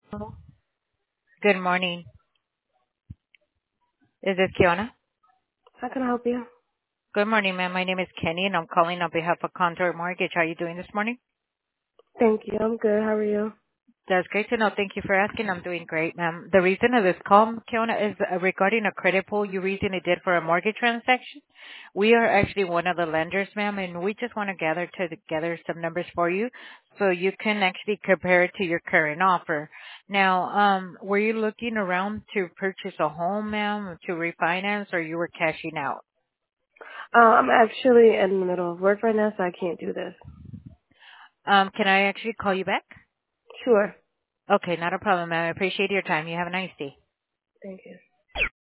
How Good morning. Is this Kiana? can I help you? Good morning, ma'am. My name is Kenny, and I'm calling on behalf of Contour Mortgage. How are you doing this morning? Thank you. I'm good. How are you? That's great to know. Thank you for asking. I'm doing great, ma'am. The reason of this call, Kiana, is regarding a credit pull you recently did for a mortgage transaction. We are actually one of the lenders, ma'am, and we just want to gather together some numbers for you so you can actually compare it to your current offer. Now, were you looking around to purchase a home, ma'am, to refinance, or you were cashing out? I'm actually in the middle of work right now, so I can't do this. Can I actually call you back? Sure. Okay, not a problem, ma'am. I appreciate your time. You have a nice day. Thank you.